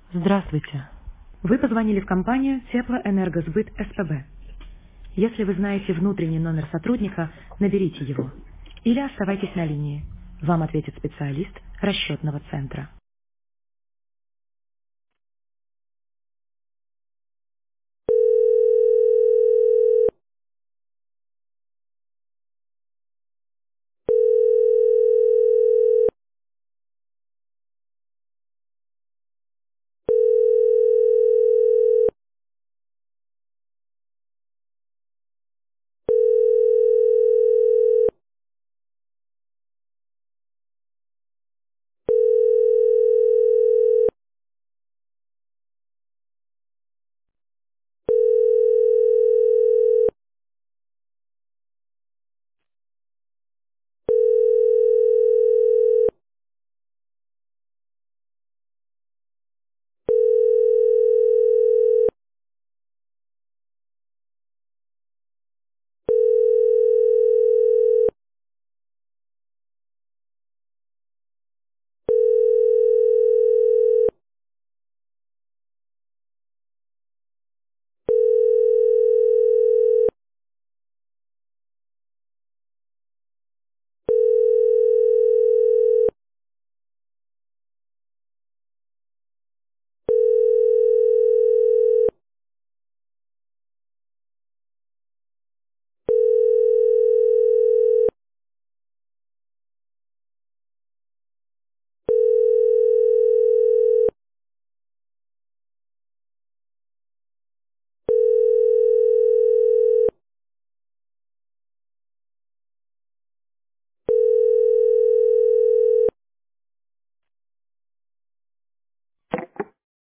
Здравствуйте. Вы позвонили в компанию Теплоэнергосбыт СПБ. Если вы знаете внутренний номер сотрудника, наберите его. Или оставайтесь на линии. Вам ответит специалист расчетного центра.